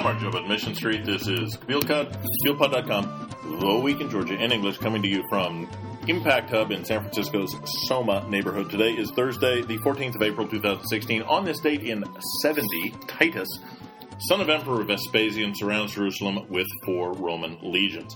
Mark Job at Mission Street. This is KabilPod.com, The Week in Georgia in English, coming to you from Impact Hub in San Francisco's Soma neighborhood. Today is Thursday, the 14th of April, 2016. On this date in 70, Titus, son of Emperor Vespasian, surrounds Jerusalem with 4 Roman legions.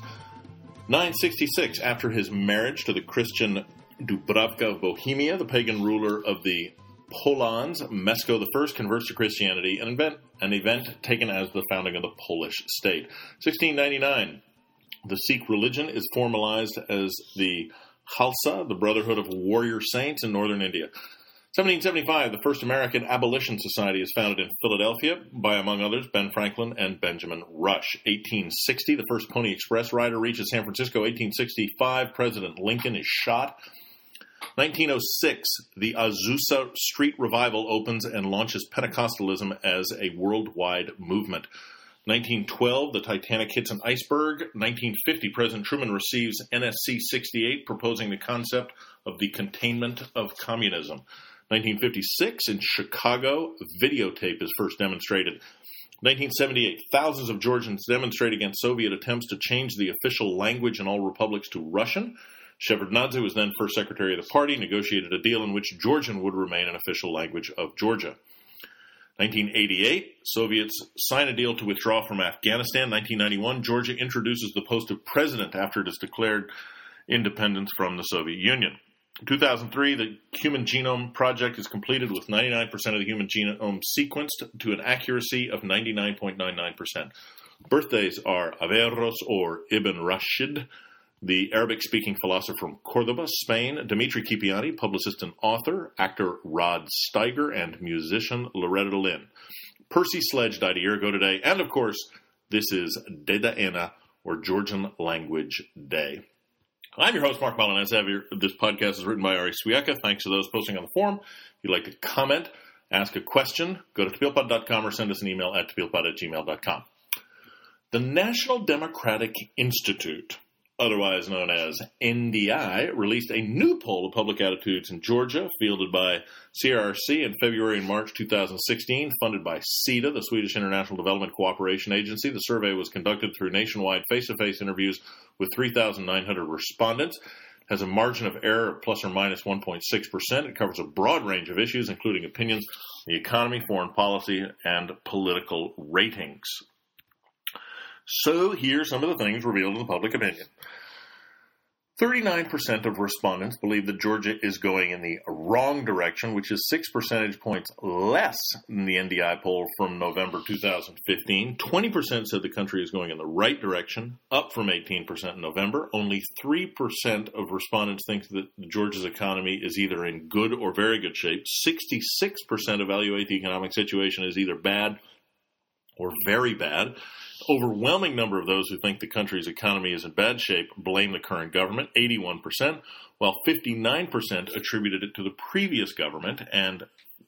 966, after his marriage to the Christian Dubravka of Bohemia, the pagan ruler of the Polans, Mesko I converts to Christianity, an event taken as the founding of the Polish state. 1699, the Sikh religion is formalized as the Khalsa, the Brotherhood of Warrior Saints in northern India. 1775, the first American Abolition Society is founded in Philadelphia by, among others, Ben Franklin and Benjamin Rush. 1860, the first Pony Express rider reaches San Francisco. 1865, President Lincoln is shot. 1906, the Azusa Street Revival opens and launches Pentecostalism as a worldwide movement. 1912, the Titanic hits an iceberg. 1950, President Truman receives NSC 68, proposing the concept of the containment of communism. 1956, in Chicago, videotape is first demonstrated. 1978, thousands of Georgians demonstrate against Soviet attempts to change the official language in all republics to Russian. Shevardnadze was then first secretary of the party, negotiated a deal in which Georgian would remain an official language of Georgia. 1988, Soviets sign a deal to withdraw from Afghanistan. 1991, Georgia introduces the post of president after it has declared independence from the Soviet Union. 2003, the Human Genome Project is completed with 99% of the human genome sequenced to an accuracy of 99.99%. Birthdays are Averroes or Ibn Rashid, the Arabic-speaking philosopher from Cordoba, Spain, Dimitri Kipiani, publicist and author, actor Rod Steiger, and musician Loretta Lynn. Percy Sledge died a year ago today, and of course, this is Dedaena, or Georgian Language Day. I'm your host, Mark Molinez. This podcast is written by Ari Swiecka. Thanks to those posting on the forum. If you'd like to comment, ask a question, go to KabilPod.com or send us an email at KabilPod@gmail.com. The National Democratic Institute, otherwise known as NDI, released a new poll of public attitudes in Georgia, fielded by CRRC in February and March 2016, funded by SIDA, the Swedish International Development Cooperation Agency. The survey was conducted through nationwide face-to-face interviews with 3,900 respondents. It has a margin of error of plus or minus 1.6%. It covers a broad range of issues, including opinions on the economy, foreign policy, and political ratings. So here's some of the things revealed in the public opinion. 39% of respondents believe that Georgia is going in the wrong direction, which is 6 percentage points less than the NDI poll from November 2015. 20% said the country is going in the right direction, up from 18% in November. Only 3% of respondents think that Georgia's economy is either in good or very good shape. 66% evaluate the economic situation as either bad or very bad. Overwhelming number of those who think the country's economy is in bad shape blame the current government, 81%, while 59% attributed it to the previous government and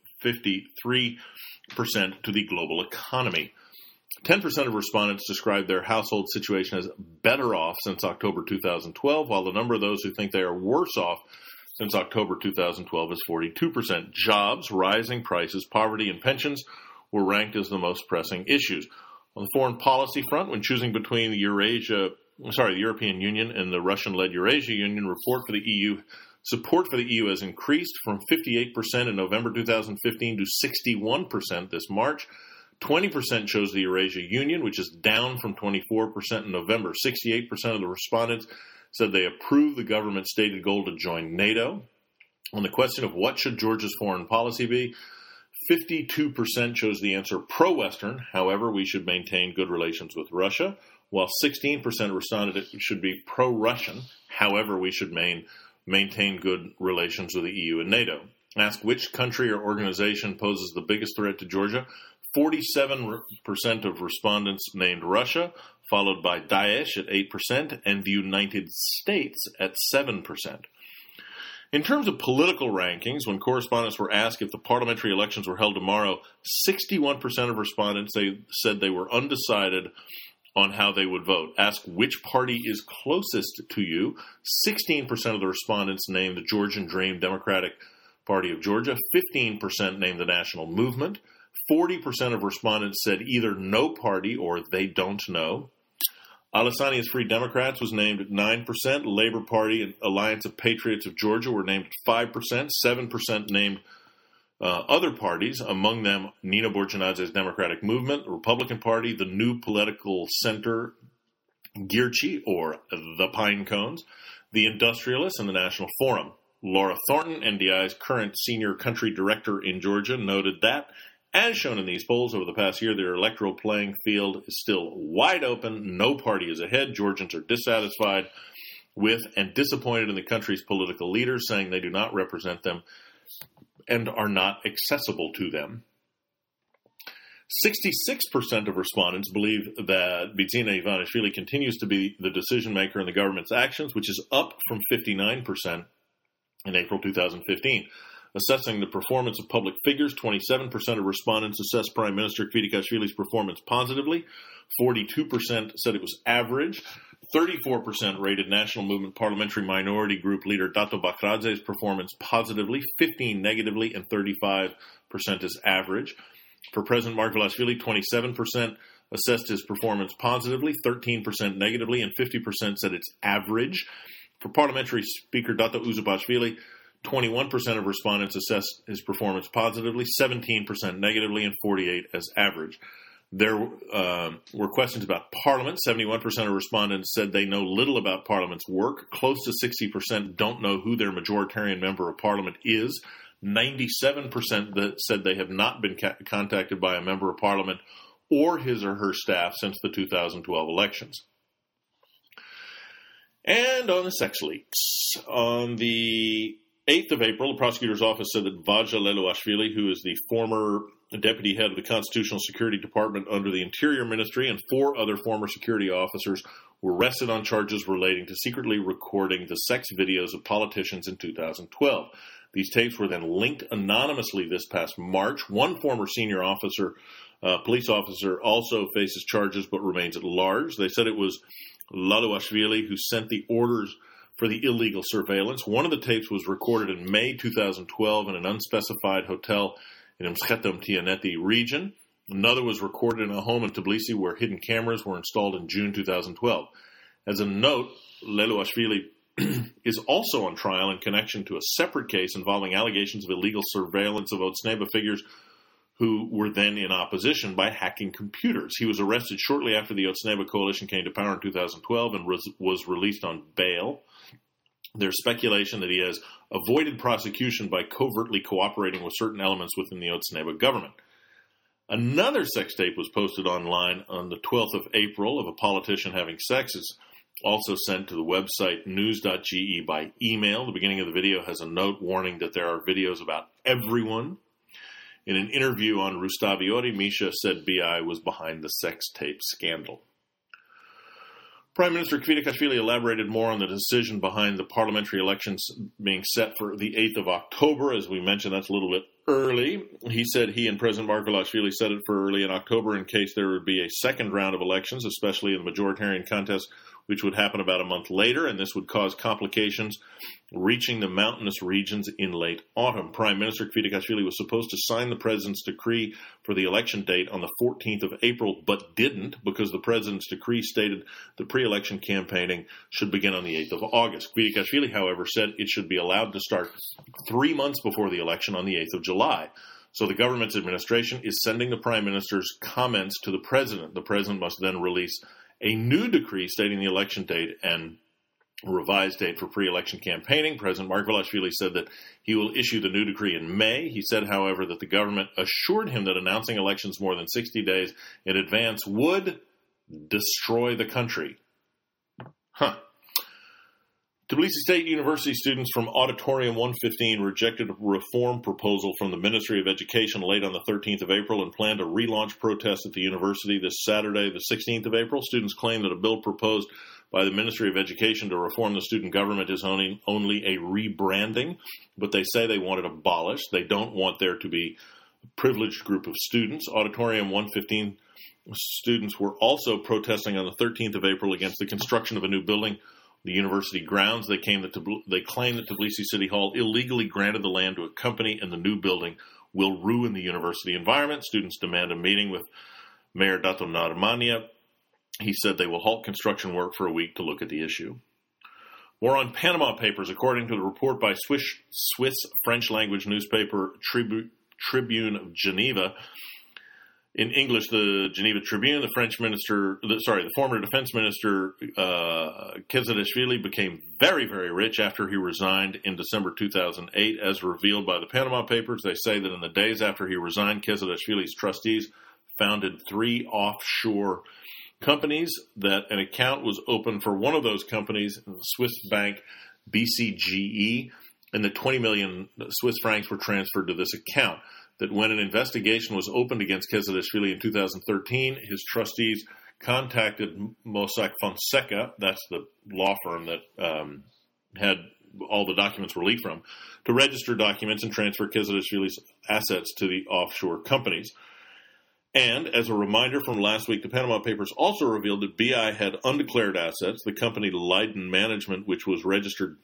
53% to the global economy. 10% of respondents described their household situation as better off since October 2012, while the number of those who think they are worse off since October 2012 is 42%. Jobs, rising prices, poverty, and pensions were ranked as the most pressing issues. On the foreign policy front, when choosing between the European Union and the Russian-led Eurasia Union, support for the EU has increased from 58% in November 2015 to 61% this March. 20% chose the Eurasia Union, which is down from 24% in November. 68% of the respondents said they approve the government's stated goal to join NATO. On the question of what should Georgia's foreign policy be, 52% chose the answer pro-Western, however, we should maintain good relations with Russia, while 16% responded it should be pro-Russian, however, we should maintain good relations with the EU and NATO. Asked which country or organization poses the biggest threat to Georgia, 47% of respondents named Russia, followed by Daesh at 8% and the United States at 7%. In terms of political rankings, when correspondents were asked if the parliamentary elections were held tomorrow, 61% of respondents said they were undecided on how they would vote. Asked which party is closest to you, 16% of the respondents named the Georgian Dream Democratic Party of Georgia, 15% named the National Movement, 40% of respondents said either no party or they don't know. Alessania's Free Democrats was named at 9%. Labour Party and Alliance of Patriots of Georgia were named at 5%. 7% named other parties, among them Nina Borginadze's Democratic Movement, the Republican Party, the New Political Center, Girchi, or the Pine Cones, the Industrialists, and the National Forum. Laura Thornton, NDI's current senior country director in Georgia, noted that, as shown in these polls over the past year, their electoral playing field is still wide open. No party is ahead. Georgians are dissatisfied with and disappointed in the country's political leaders, saying they do not represent them and are not accessible to them. 66% of respondents believe that Bidzina Ivanishvili continues to be the decision maker in the government's actions, which is up from 59% in April 2015. Assessing the performance of public figures, 27% of respondents assessed Prime Minister Kvitikashvili's performance positively. 42% said it was average. 34% rated National Movement Parliamentary Minority Group leader Dato Bakradze's performance positively, 15% negatively, and 35% as average. For President Margvelashvili, 27% assessed his performance positively, 13% negatively, and 50% said it's average. For Parliamentary Speaker Dato Uzubashvili, 21% of respondents assessed his performance positively, 17% negatively, and 48% as average. There were questions about Parliament. 71% of respondents said they know little about Parliament's work. Close to 60% don't know who their majoritarian member of Parliament is. 97% that said they have not been contacted by a member of Parliament or his or her staff since the 2012 elections. And on the sex leaks, on the 8th of April, the prosecutor's office said that Vaja Leluashvili, who is the former deputy head of the Constitutional Security Department under the Interior Ministry, and 4 other former security officers were arrested on charges relating to secretly recording the sex videos of politicians in 2012. These tapes were then linked anonymously this past March. One former senior officer, police officer, also faces charges but remains at large. They said it was Leluashvili who sent the orders for the illegal surveillance. One of the tapes was recorded in May 2012 in an unspecified hotel in Mshetom Tianeti region. Another was recorded in a home in Tbilisi where hidden cameras were installed in June 2012. As a note, Leluashvili is also on trial in connection to a separate case involving allegations of illegal surveillance of Otsneba figures who were then in opposition by hacking computers. He was arrested shortly after the Otsneba coalition came to power in 2012 and was released on bail. There's speculation that he has avoided prosecution by covertly cooperating with certain elements within the Otsneba government. Another sex tape was posted online on the 12th of April of a politician having sex. It's also sent to the website news.ge by email. The beginning of the video has a note warning that there are videos about everyone. In an interview on Rustavi Ori, Misha said BI was behind the sex tape scandal. Prime Minister Kvitikashvili elaborated more on the decision behind the parliamentary elections being set for the 8th of October. As we mentioned, that's a little bit early. He said he and President Margvelashvili set it for early in October in case there would be a second round of elections, especially in the majoritarian contest, which would happen about a month later, and this would cause complications reaching the mountainous regions in late autumn. Prime Minister Kvitikashvili was supposed to sign the president's decree for the election date on the 14th of April, but didn't because the president's decree stated the pre-election campaigning should begin on the 8th of August. Kvitikashvili, however, said it should be allowed to start 3 months before the election on the 8th of July. So the government's administration is sending the prime minister's comments to the president. The president must then release a new decree stating the election date and a revised date for pre-election campaigning. President Margvelashvili said that he will issue the new decree in May. He said, however, that the government assured him that announcing elections more than 60 days in advance would destroy the country. Tbilisi State University students from Auditorium 115 rejected a reform proposal from the Ministry of Education late on the 13th of April and planned to relaunch protests at the university this Saturday, the 16th of April. Students claim that a bill proposed by the Ministry of Education to reform the student government is only a rebranding, but they say they want it abolished. They don't want there to be a privileged group of students. Auditorium 115 students were also protesting on the 13th of April against the construction of a new building the university grounds. They claim that Tbilisi City Hall illegally granted the land to a company, and the new building will ruin the university environment. Students demand a meeting with Mayor Dato Narmania. He said they will halt construction work for a week to look at the issue. More on Panama Papers. According to the report by Swiss French-language newspaper Tribune of Geneva, in English, the Geneva Tribune, the former defense minister Kezadishvili became very, very rich after he resigned in December 2008, as revealed by the Panama Papers. They say that in the days after he resigned, Kezadishvili's trustees founded 3 offshore companies, that an account was opened for one of those companies in the Swiss bank BCGE, and that 20 million Swiss francs were transferred to this account. That when an investigation was opened against Kezadishvili in 2013, his trustees contacted Mossack Fonseca, that's the law firm that had all the documents were leaked from, to register documents and transfer Kezadishvili's assets to the offshore companies. And as a reminder from last week, the Panama Papers also revealed that BI had undeclared assets. The company Linden Management, which was registered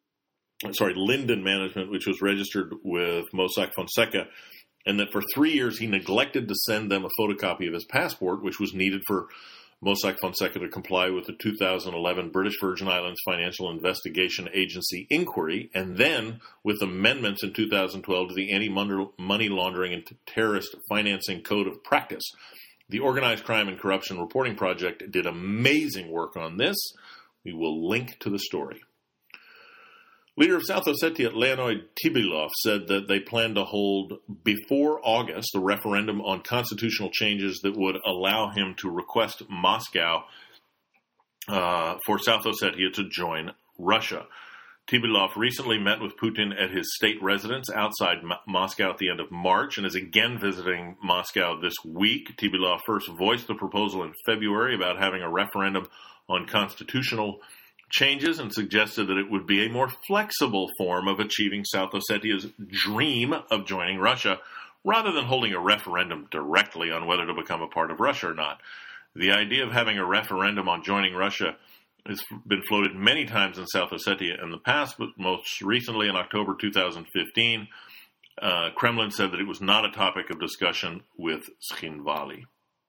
with Mossack Fonseca, and that for 3 years he neglected to send them a photocopy of his passport, which was needed for Mossack Fonseca to comply with the 2011 British Virgin Islands Financial Investigation Agency inquiry, and then with amendments in 2012 to the Anti-Money Laundering and Terrorist Financing Code of Practice. The Organized Crime and Corruption Reporting Project did amazing work on this. We will link to the story. Leader of South Ossetia, Leonid Tibilov, said that they plan to hold before August a referendum on constitutional changes that would allow him to request Moscow for South Ossetia to join Russia. Tibilov recently met with Putin at his state residence outside Moscow at the end of March and is again visiting Moscow this week. Tibilov first voiced the proposal in February about having a referendum on constitutional changes and suggested that it would be a more flexible form of achieving South Ossetia's dream of joining Russia, rather than holding a referendum directly on whether to become a part of Russia or not. The idea of having a referendum on joining Russia has been floated many times in South Ossetia in the past, but most recently in October 2015, Kremlin said that it was not a topic of discussion with Tskhinvali.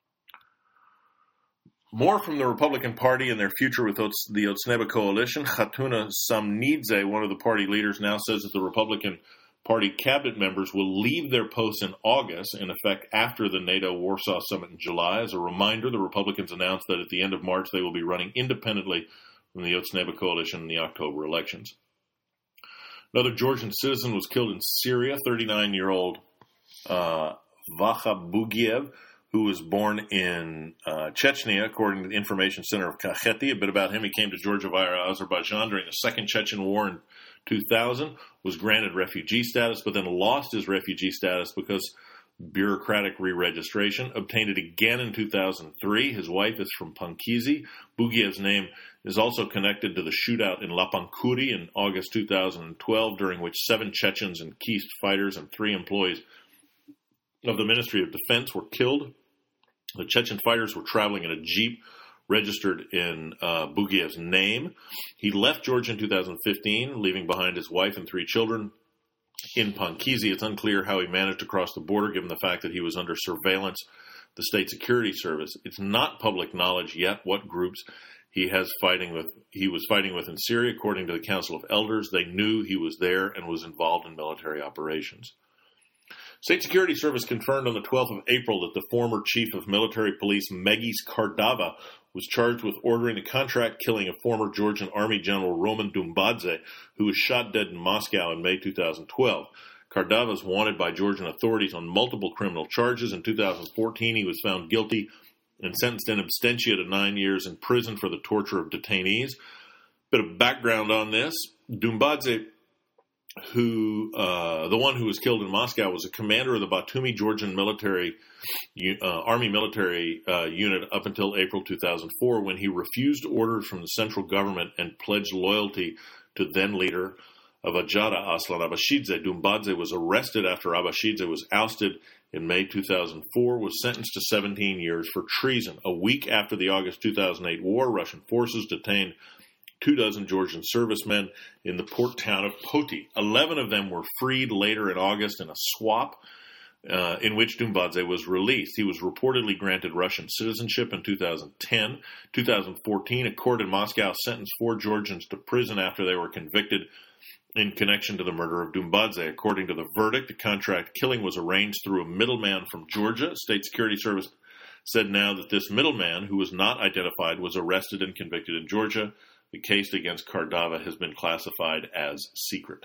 More from the Republican Party and their future with the Otzneba coalition. Khatuna Samnidze, one of the party leaders, now says that the Republican Party cabinet members will leave their posts in August, in effect after the NATO Warsaw Summit in July. As a reminder, the Republicans announced that at the end of March they will be running independently from the Otzneba coalition in the October elections. Another Georgian citizen was killed in Syria, 39-year-old Vacha Bugiev, who was born in Chechnya, according to the Information Center of Kakheti. A bit about him: he came to Georgia via Azerbaijan during the Second Chechen War in 2000, was granted refugee status, but then lost his refugee status because bureaucratic re-registration, obtained it again in 2003. His wife is from Pankizi. Bugiev's name is also connected to the shootout in Lapankuri in August 2012, during which 7 Chechens and Kist fighters and 3 employees of the Ministry of Defense were killed. The Chechen fighters were traveling in a jeep registered in Bugiev's name. He left Georgia in 2015, leaving behind his wife and 3 children in Pankizi. It's unclear how he managed to cross the border, given the fact that he was under surveillance, the State Security Service. It's not public knowledge yet what groups he was fighting with in Syria. According to the Council of Elders, they knew he was there and was involved in military operations. State Security Service confirmed on the 12th of April that the former chief of military police, Megis Kardava, was charged with ordering the contract killing of former Georgian Army General Roman Dumbadze, who was shot dead in Moscow in May 2012. Kardava is wanted by Georgian authorities on multiple criminal charges. In 2014, he was found guilty and sentenced in absentia to 9 years in prison for the torture of detainees. Bit of background on this: Dumbadze, the one who was killed in Moscow, was a commander of the Batumi Georgian Army military unit up until April 2004, when he refused orders from the central government and pledged loyalty to then-leader of Ajada, Aslan Abashidze. Dumbadze was arrested after Abashidze was ousted in May 2004, was sentenced to 17 years for treason. A week after the August 2008 war, Russian forces detained 24 Georgian servicemen in the port town of Poti. 11 of them were freed later in August in a swap. in which Doumbadze was released. He was reportedly granted Russian citizenship in 2010. 2014, a court in Moscow sentenced 4 Georgians to prison after they were convicted in connection to the murder of Doumbadze. According to the verdict, the contract killing was arranged through a middleman from Georgia. State Security Service said now that this middleman, who was not identified, was arrested and convicted in Georgia. The case against Kardava has been classified as secret.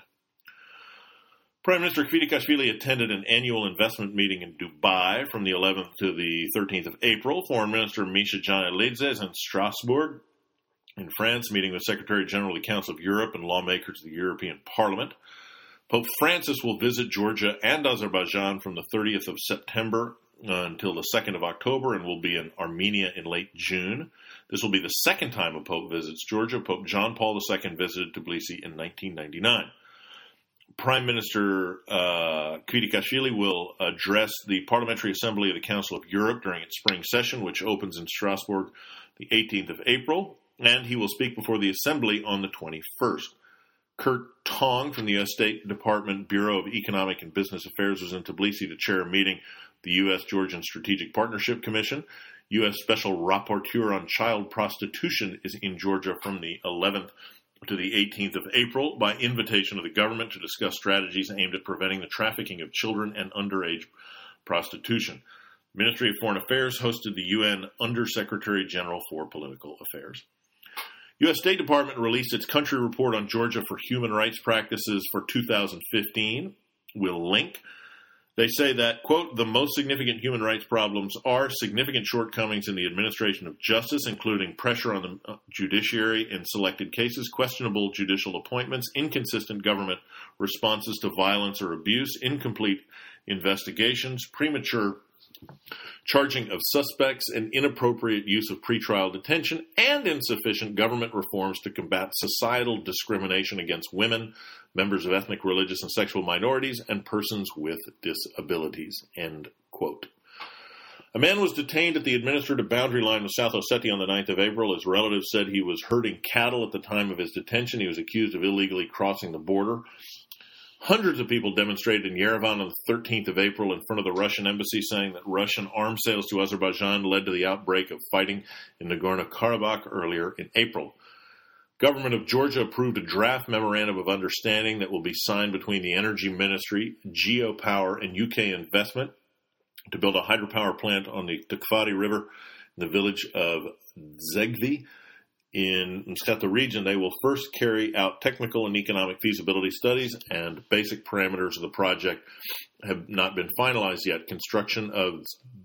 Prime Minister Kvitikashvili attended an annual investment meeting in Dubai from the 11th to the 13th of April. Foreign Minister Misha Janelidze is in Strasbourg, in France, meeting with Secretary General of the Council of Europe and lawmakers of the European Parliament. Pope Francis will visit Georgia and Azerbaijan from the 30th of September until the 2nd of October and will be in Armenia in late June. This will be the second time a pope visits Georgia. Pope John Paul II visited Tbilisi in 1999. Prime Minister Kvitikashvili will address the Parliamentary Assembly of the Council of Europe during its spring session, which opens in Strasbourg the 18th of April, and he will speak before the Assembly on the 21st. Kurt Tong from the U.S. State Department Bureau of Economic and Business Affairs was in Tbilisi to chair a meeting the U.S.-Georgian Strategic Partnership Commission. U.S. Special Rapporteur on Child Prostitution is in Georgia from the 11th to the 18th of April by invitation of the government to discuss strategies aimed at preventing the trafficking of children and underage prostitution. Ministry of Foreign Affairs hosted the UN Undersecretary General for Political Affairs. U.S. State Department released its country report on Georgia for human rights practices for 2015. We'll link. They say that, quote, the most significant human rights problems are significant shortcomings in the administration of justice, including pressure on the judiciary in selected cases, questionable judicial appointments, inconsistent government responses to violence or abuse, incomplete investigations, premature charging of suspects, and inappropriate use of pretrial detention, and insufficient government reforms to combat societal discrimination against women, members of ethnic, religious, and sexual minorities, and persons with disabilities, end quote. A man was detained at the administrative boundary line with South Ossetia on the 9th of April. His relatives said he was herding cattle at the time of his detention. He was accused of illegally crossing the border. Hundreds of people demonstrated in Yerevan on the 13th of April in front of the Russian embassy, saying that Russian arms sales to Azerbaijan led to the outbreak of fighting in Nagorno-Karabakh earlier in April. Government of Georgia approved a draft memorandum of understanding that will be signed between the Energy Ministry, Geopower, and UK Investment to build a hydropower plant on the Tukhvati River in the village of Zegvi. In Mskata region, they will first carry out technical and economic feasibility studies, and basic parameters of the project have not been finalized yet. Construction of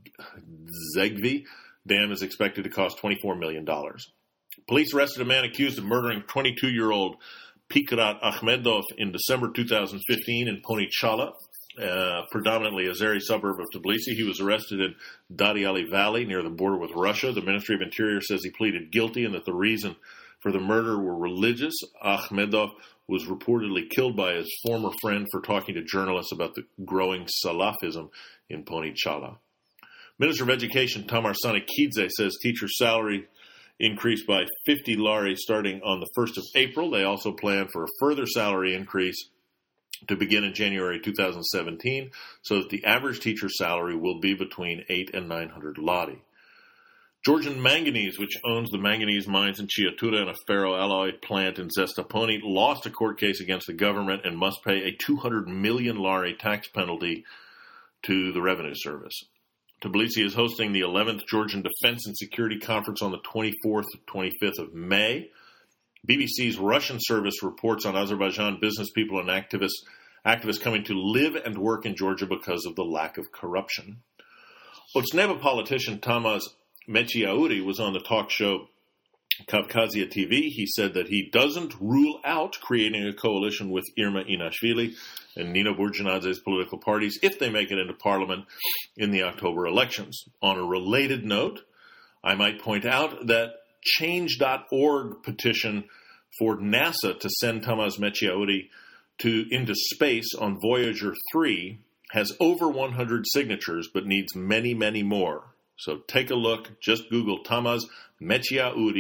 Zegvi Dam is expected to cost $24 million. Police arrested a man accused of murdering 22-year-old Fikrat Akhmedov in December 2015 in Ponichala, predominantly Azeri suburb of Tbilisi. He was arrested in Dadiali Valley near the border with Russia. The Ministry of Interior says he pleaded guilty and that the reason for the murder were religious. Akhmedov was reportedly killed by his former friend for talking to journalists about the growing Salafism in Ponichala. Minister of Education Tamar Sanikidze says teacher salary increased by 50 lari starting on the 1st of April. They also plan for a further salary increase to begin in January 2017, so that the average teacher salary will be between 8 and 900 lari. Georgian Manganese, which owns the manganese mines in Chiatura and a ferroalloy plant in Zestaponi, lost a court case against the government and must pay a 200 million lari tax penalty to the Revenue Service. Tbilisi is hosting the 11th Georgian Defense and Security Conference on the 24th to 25th of May. BBC's Russian service reports on Azerbaijan business people and activists coming to live and work in Georgia because of the lack of corruption. Otsneva politician Tamaz Mechiauri was on the talk show Kavkazia TV. He said that he doesn't rule out creating a coalition with Irma Inashvili and Nino Burjanadze's political parties if they make it into parliament in the October elections. On a related note, I might point out that Change.org petition for NASA to send Tamaz Mechiauri into space on Voyager 3 has over 100 signatures, but needs many, many more. So take a look. Just Google Tamaz Mechiauri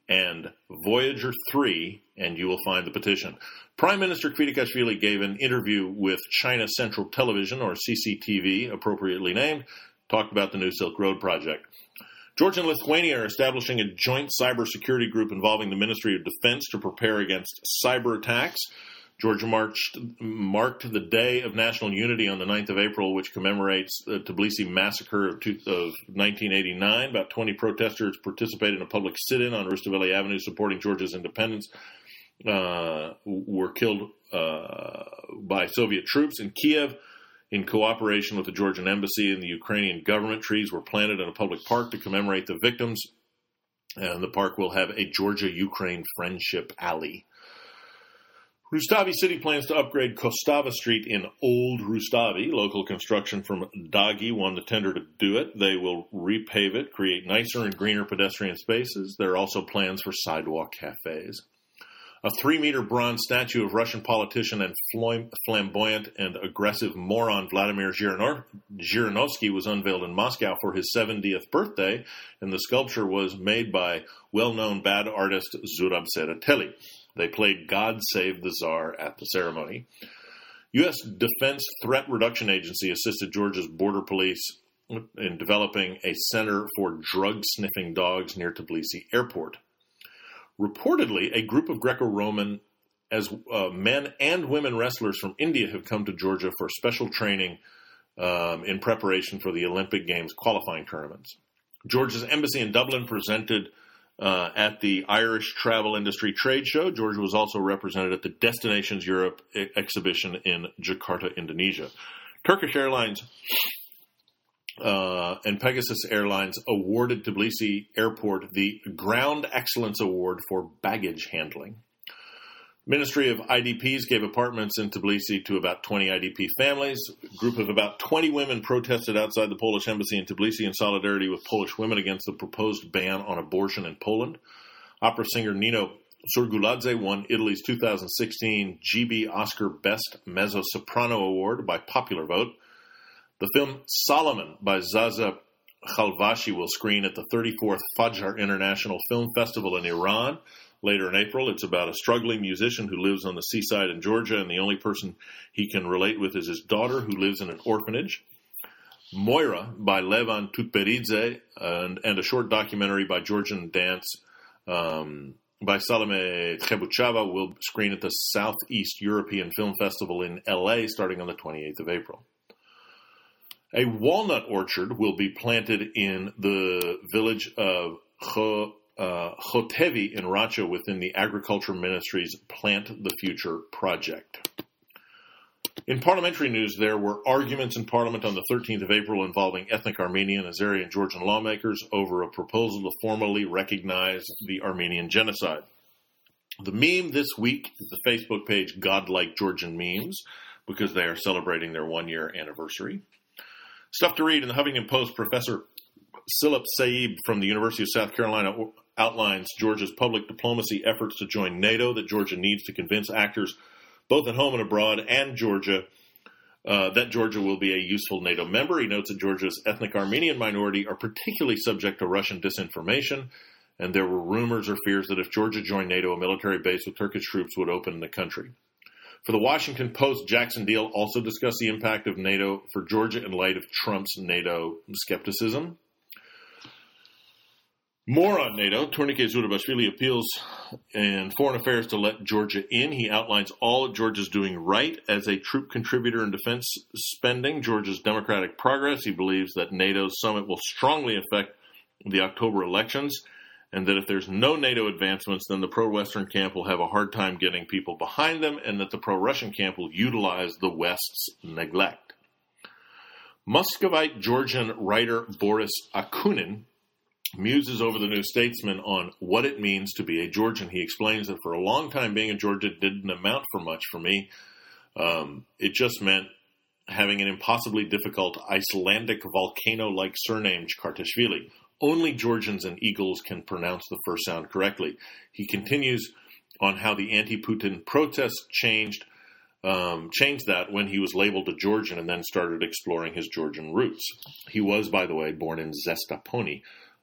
and Voyager 3, and you will find the petition. Prime Minister Kvitikashvili gave an interview with China Central Television, or CCTV, appropriately named, talked about the new Silk Road project. Georgia and Lithuania are establishing a joint cybersecurity group involving the Ministry of Defense to prepare against cyber attacks. Georgia marked the Day of National Unity on the 9th of April, which commemorates the Tbilisi massacre of 1989. About 20 protesters participated in a public sit-in on Rustaveli Avenue supporting Georgia's independence. Were killed by Soviet troops in Kiev. In cooperation with the Georgian embassy and the Ukrainian government, trees were planted in a public park to commemorate the victims. And the park will have a Georgia-Ukraine friendship alley. Rustavi City plans to upgrade Kostava Street in Old Rustavi. Local construction from Dagi won the tender to do it. They will repave it, create nicer and greener pedestrian spaces. There are also plans for sidewalk cafes. A 3-meter bronze statue of Russian politician and flamboyant and aggressive moron Vladimir Zhirinovsky was unveiled in Moscow for his 70th birthday, and the sculpture was made by well-known bad artist Zurab Tsereteli. They played God Save the Tsar at the ceremony. U.S. Defense Threat Reduction Agency assisted Georgia's border police in developing a center for drug-sniffing dogs near Tbilisi Airport. Reportedly, a group of Greco-Roman men and women wrestlers from India have come to Georgia for special training in preparation for the Olympic Games qualifying tournaments. Georgia's embassy in Dublin presented at the Irish Travel Industry Trade Show. Georgia was also represented at the Destinations Europe exhibition in Jakarta, Indonesia. Turkish Airlines and Pegasus Airlines awarded Tbilisi Airport the Ground Excellence Award for baggage handling. Ministry of IDPs gave apartments in Tbilisi to about 20 IDP families. A group of about 20 women protested outside the Polish embassy in Tbilisi in solidarity with Polish women against the proposed ban on abortion in Poland. Opera singer Nino Surguladze won Italy's 2016 GB Oscar Best Mezzo-Soprano Award by popular vote. The film Solomon by Zaza Khalvashi will screen at the 34th Fajr International Film Festival in Iran later in April. It's about a struggling musician who lives on the seaside in Georgia, and the only person he can relate with is his daughter, who lives in an orphanage. Moira by Levan Tutberidze, and a short documentary by Georgian dance by Salome Trebuchava will screen at the Southeast European Film Festival in LA starting on the 28th of April. A walnut orchard will be planted in the village of Chotevi in Racha within the Agriculture Ministry's Plant the Future project. In parliamentary news, there were arguments in Parliament on the 13th of April involving ethnic Armenian, Azeri, and Georgian lawmakers over a proposal to formally recognize the Armenian genocide. The meme this week is the Facebook page Godlike Georgian Memes, because they are celebrating their 1-year anniversary. Stuff to read in the Huffington Post. Professor Silip Saib from the University of South Carolina outlines Georgia's public diplomacy efforts to join NATO, that Georgia needs to convince actors both at home and abroad and Georgia that Georgia will be a useful NATO member. He notes that Georgia's ethnic Armenian minority are particularly subject to Russian disinformation, and there were rumors or fears that if Georgia joined NATO, a military base with Turkish troops would open in the country. For the Washington Post, Jackson Deal also discussed the impact of NATO for Georgia in light of Trump's NATO skepticism. More on NATO. Turnike Zurabashvili appeals in Foreign Affairs to let Georgia in. He outlines all that Georgia's doing right as a troop contributor in defense spending, Georgia's democratic progress. He believes that NATO's summit will strongly affect the October elections, and that if there's no NATO advancements, then the pro-Western camp will have a hard time getting people behind them, and that the pro-Russian camp will utilize the West's neglect. Muscovite Georgian writer Boris Akunin muses over the New Statesman on what it means to be a Georgian. He explains that for a long time being a Georgian didn't amount for much for me. It just meant having an impossibly difficult Icelandic volcano-like surname, Chkartashvili. Only Georgians and Eagles can pronounce the first sound correctly. He continues on how the anti-Putin protests changed that when he was labeled a Georgian and then started exploring his Georgian roots. He was, by the way, born in Zestaponi,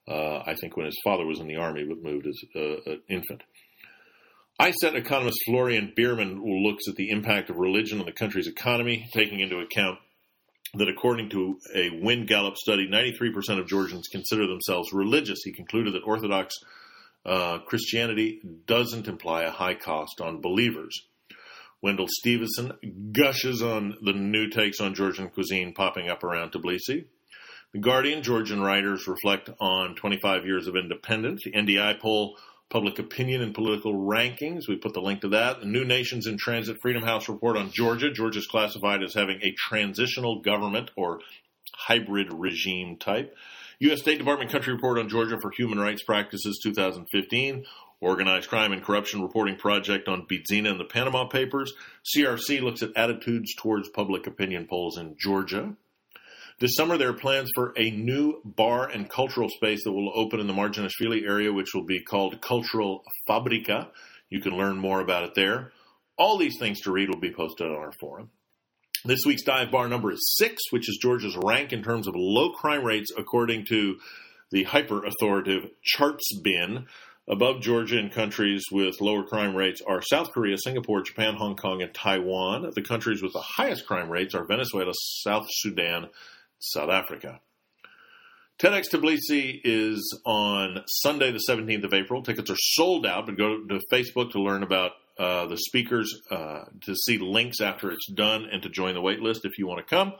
I think when his father was in the Army, but moved as an infant. ISET economist Florian Biermann looks at the impact of religion on the country's economy, taking into account that according to a Wynn Gallup study, 93% of Georgians consider themselves religious. He concluded that Orthodox Christianity doesn't imply a high cost on believers. Wendell Stevenson gushes on the new takes on Georgian cuisine popping up around Tbilisi. The Guardian, Georgian writers reflect on 25 years of independence. The NDI poll, public opinion and political rankings. We put the link to that. The New Nations in Transit Freedom House report on Georgia. Georgia is classified as having a transitional government or hybrid regime type. U.S. State Department Country Report on Georgia for Human Rights Practices 2015. Organized Crime and Corruption Reporting Project on Bidzina and the Panama Papers. CRC looks at attitudes towards public opinion polls in Georgia. This summer, there are plans for a new bar and cultural space that will open in the Marginashvili area, which will be called Cultural Fabrika. You can learn more about it there. All these things to read will be posted on our forum. This week's dive bar number is 6, which is Georgia's rank in terms of low crime rates according to the hyper-authoritative Chartsbin. Above Georgia in countries with lower crime rates are South Korea, Singapore, Japan, Hong Kong, and Taiwan. The countries with the highest crime rates are Venezuela, South Sudan, South Africa. TEDx Tbilisi is on Sunday, the 17th of April. Tickets are sold out, but go to Facebook to learn about the speakers, to see links after it's done, and to join the wait list if you want to come.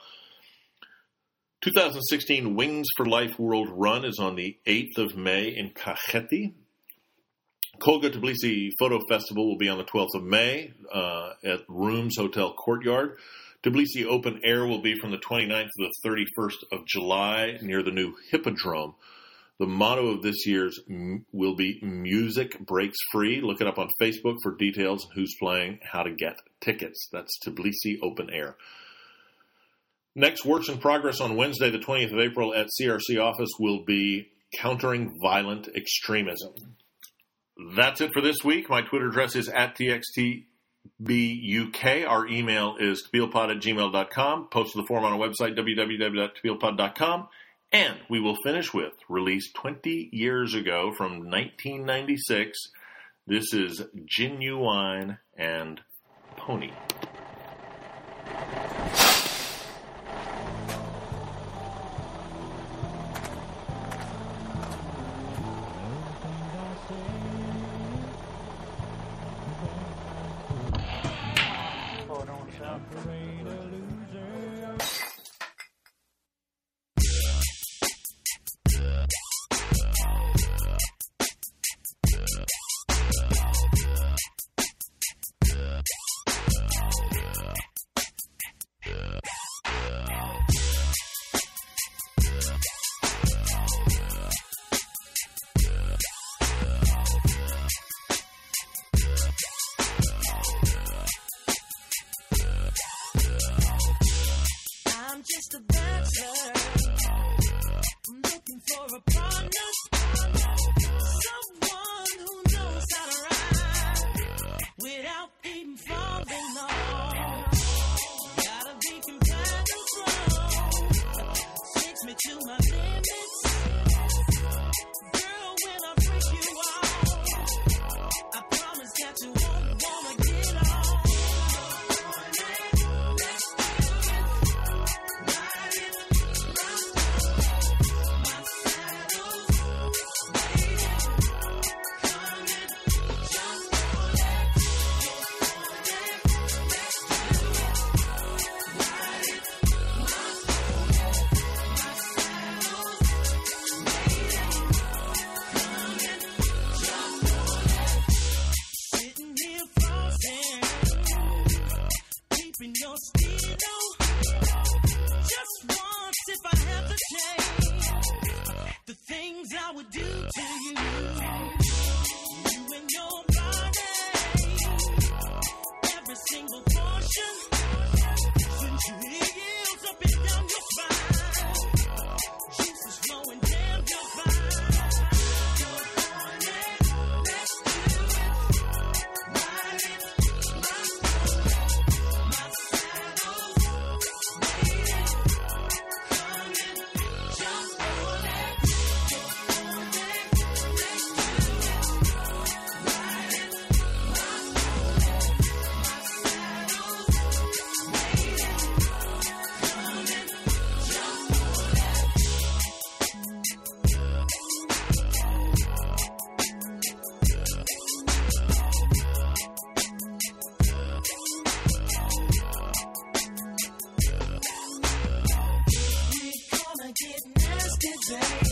2016 Wings for Life World Run is on the 8th of May in Kakheti. Kolga Tbilisi Photo Festival will be on the 12th of May at Rooms Hotel Courtyard. Tbilisi Open Air will be from the 29th to the 31st of July near the new Hippodrome. The motto of this year's will be Music Breaks Free. Look it up on Facebook for details on who's playing, how to get tickets. That's Tbilisi Open Air. Next, Works in Progress on Wednesday, the 20th of April at CRC office will be Countering Violent Extremism. That's it for this week. My Twitter address is @TXTBUK. Our email is tbilpod@gmail.com. Post to the forum on our website, www.tbilpod.com. And we will finish with, released 20 years ago from 1996, this is Genuine and Pony. Just a bachelor, I'm looking for a partner, someone who knows how to ride without even falling off. Gotta be compatible, takes me to my limits. Girl, when I break you off, I promise that you won't wanna get off. Your stilo, just once if I had the chance, the things I would do to you, you and your body, every single portion, sensually yields up and down your spine, juices flowing down your spine. say.